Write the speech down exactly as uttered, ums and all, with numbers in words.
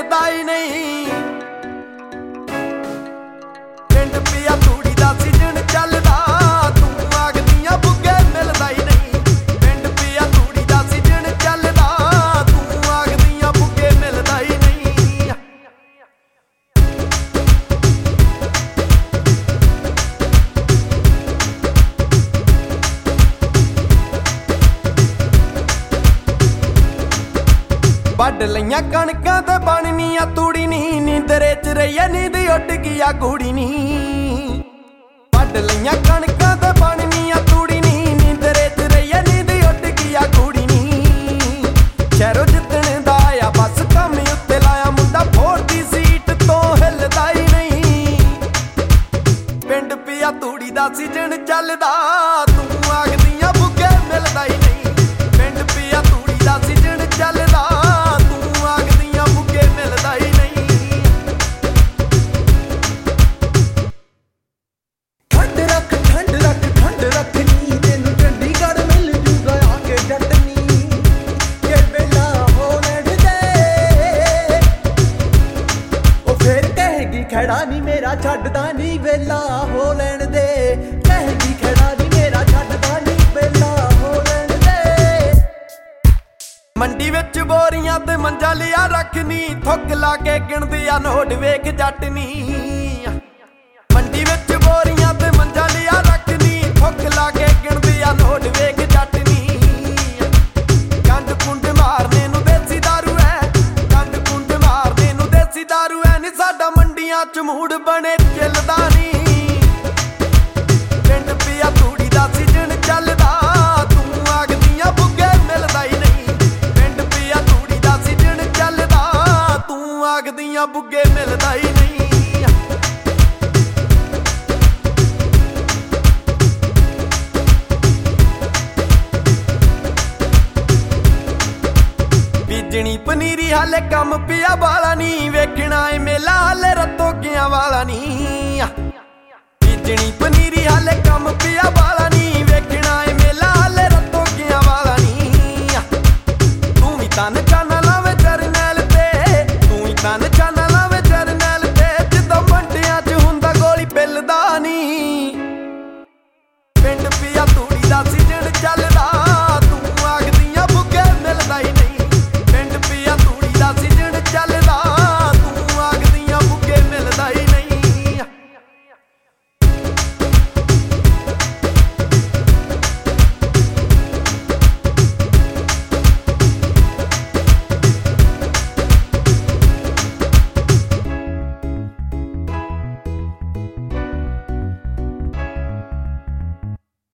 ਮਿਲਦਾ ਹੀ ਨਹੀਂ। ਪਿੰਡ ਪਿਆ ਤੂੜੀ ਦਾ ਸੀਜ਼ਨ ਚੱਲਦਾ, ਤੂੰ ਆਖਦੀਆਂ ਬੁੱਗੇ ਮਿਲਦਾ ਹੀ ਨਹੀਂ। ਪਿੰਡ ਪਿਆ ਤੂੜੀ ਦਾ ਸੀਜ਼ਨ ਚੱਲਦਾ, ਤੂੰ ਆਖਦੀਆਂ ਬੁੱਗੇ ਮਿਲਦਾ ਹੀ ਨਹੀਂ। ਵੱਢ ਲਈਆਂ ਕਣਕਾਂ ਤੇ ਬਣਨੀਆਂ ਤੂੜੀ ਨੀ, ਨੀਂਦਰੇ ਚ ਰਹੀਏ ਨੀਂਦ ਉੱਡ ਗਈ ਆ ਕੁੜੀ ਨੀ। ਵੱਢ ਲਈਆਂ ਕਣਕਾਂ ਤੇ ਬਣਨੀਆਂ ਤੂੜੀ ਨੀ, ਨੀਂਦਰੇ ਚ ਰਹੀਏ ਨੀਂਦ ਉੱਡ ਗਈ ਆ ਕੁੜੀ ਨੀ। ਸ਼ਹਿਰੋਂ ਜਿੱਤਣ ਦਾ ਆ ਬਸ ਕੰਮ ਉੱਤੇ ਲਾਇਆ, ਮੁੰਡਾ ਫੋਰ ਦੀ ਸੀਟ ਤੋਂ ਹਿੱਲਦਾ ਹੀ ਨਹੀਂ। ਪਿੰਡ ਪਿਆ ਤੂੜੀ ਦਾ ਸੀਜ਼ਨ ਚੱਲਦਾ, ਤੂੰ ਆਖਦੀਆਂ ਬੁੱਗੇ ਮਿਲਦਾ ਹੀ ਨਹੀਂ। ਪਿੰਡ ਪਿਆ ਤੂੜੀ ਦਾ ਸੀਜ਼ਨ ਚੱਲਦਾ, ਖੜਾ ਨੀ ਮੇਰਾ ਛੱਡਦਾ ਨੀ ਵੇਲਾ ਹੋ ਲੈਣ ਦੇ। ਕਹੇਗੀ ਖੜਾ ਨੀ ਮੇਰਾ ਛੱਡਦਾ ਨੀ ਵੇਲਾ ਹੋ ਲੈਣ ਦੇ। ਮੰਡੀ ਵਿੱਚ ਬੋਰੀਆਂ ਤੇ ਮੰਜਾ ਲਿਆ ਰੱਖਨੀ, ਥੁੱਕ ਲਾ ਕੇ ਗਿਣਦੀ ਆ ਨੋਟ ਵੇਖ ਜੱਟ ਨੀ। ਮੰਡੀ ਵਿੱਚ ਬੋਰੀਆਂ ਤੇ ਮੰਜਾ ਲਿਆ ਰੱਖਨੀ, ਥੁੱਕ ਲਾ ਕੇ ਗਿਣਦੀ ਆ ਨੋਟ ਵੇਖ ਜੱਟ ਨੀ। ਕੰਡ ਕੁੰਡ ਮਾਰਨੇ ਨੂੰ ਦੇਸੀ ਦਾਰੂ ਐ, ਕੰਡ ਕੁੰਡ ਮਾਰਨੇ ਨੂੰ ਦੇਸੀ ਦਾਰੂ ਐ ਨੀ। ਸਾਡਾ ਮੰਡੀਆਂ ਚ ਮੂਡ ਬਣੇ ਚੱਲਦਾ ਨੀ। ਪਿੰਡ ਪਿਆ ਤੂੜੀ ਦਾ ਸੀਜ਼ਨ ਚੱਲਦਾ, ਤੂੰ ਆਖਦੀਆਂ ਬੁੱਗੇ ਮਿਲਦਾ ਹੀ ਨਹੀਂ। ਪਿੰਡ ਪਿਆ ਤੂੜੀ ਦਾ ਸੀਜ਼ਨ ਚੱਲਦਾ, ਤੂੰ ਆਖਦੀਆਂ ਬੁੱਗੇ ਮਿਲਦਾ ਹੀ ਨਹੀਂ। ਬੀਜਣੀ ਪਨੀਰੀ ਹਾਲੇ ਕੰਮ ਪਿਆ ਬਾਲਾ ਨੀ, ਵੇਖਣਾ ਏ ਮੇਲਾ